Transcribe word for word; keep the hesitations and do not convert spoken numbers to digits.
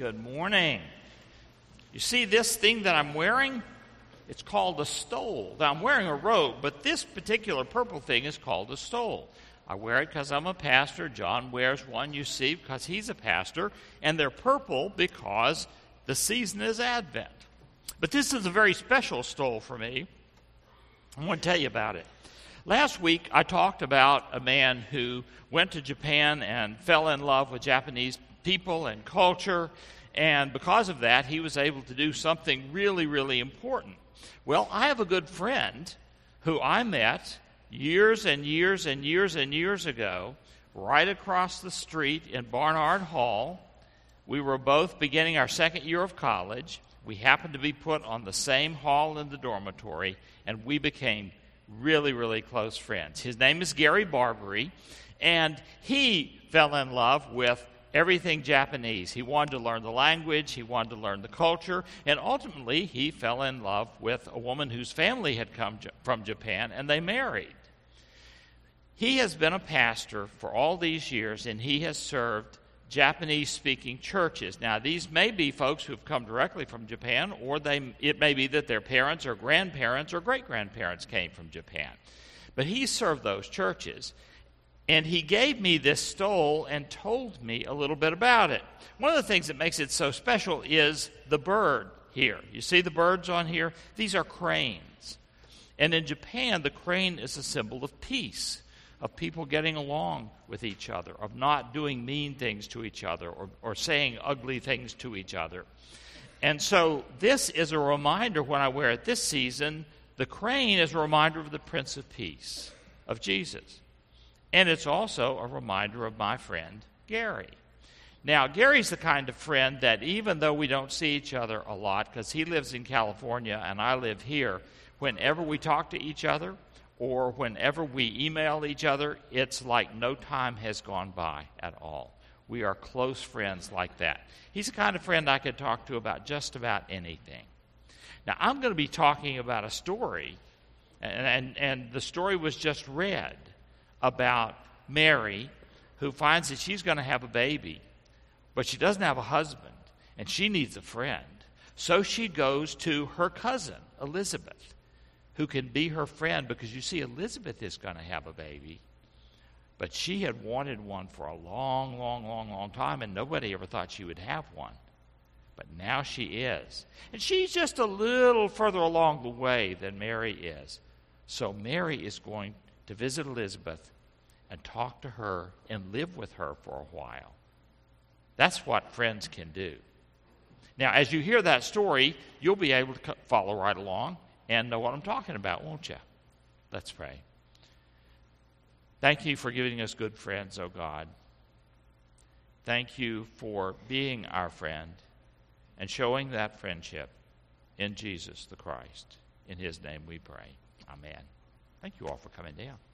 Good morning. You see this thing that I'm wearing? It's called a stole. Now, I'm wearing a robe, but this particular purple thing is called a stole. I wear it because I'm a pastor. John wears one, you see, because he's a pastor. And they're purple because the season is Advent. But this is a very special stole for me. I want to tell you about it. Last week, I talked about a man who went to Japan and fell in love with Japanese people and culture, and because of that, he was able to do something really, really important. Well, I have a good friend who I met years and years and years and years ago, right across the street in Barnard Hall. We were both beginning our second year of college. We happened to be put on the same hall in the dormitory, and we became really, really close friends. His name is Gary Barbary, and he fell in love with everything Japanese. He wanted to learn the language, he wanted to learn the culture, and ultimately he fell in love with a woman whose family had come from Japan, and they married. He has been a pastor for all these years, and he has served Japanese-speaking churches. Now, these may be folks who have come directly from Japan, or they it may be that their parents or grandparents or great-grandparents came from Japan. But he served those churches. And he gave me this stole and told me a little bit about it. One of the things that makes it so special is the bird here. You see the birds on here? These are cranes. And in Japan, the crane is a symbol of peace, of people getting along with each other, of not doing mean things to each other or, or saying ugly things to each other. And so this is a reminder when I wear it this season. The crane is a reminder of the Prince of Peace, of Jesus. And it's also a reminder of my friend, Gary. Now, Gary's the kind of friend that even though we don't see each other a lot, because he lives in California and I live here, whenever we talk to each other or whenever we email each other, it's like no time has gone by at all. We are close friends like that. He's the kind of friend I could talk to about just about anything. Now, I'm going to be talking about a story, and, and, and the story was just read, about Mary, who finds that she's going to have a baby, but she doesn't have a husband, and she needs a friend. So she goes to her cousin, Elizabeth, who can be her friend, because you see, Elizabeth is going to have a baby, but she had wanted one for a long, long, long, long time, and nobody ever thought she would have one. But now she is. And she's just a little further along the way than Mary is. So Mary is going to visit Elizabeth and talk to her and live with her for a while. That's what friends can do. Now, as you hear that story, you'll be able to follow right along and know what I'm talking about, won't you? Let's pray. Thank you for giving us good friends, oh God. Thank you for being our friend and showing that friendship in Jesus the Christ. In his name we pray. Amen. Thank you all for coming down.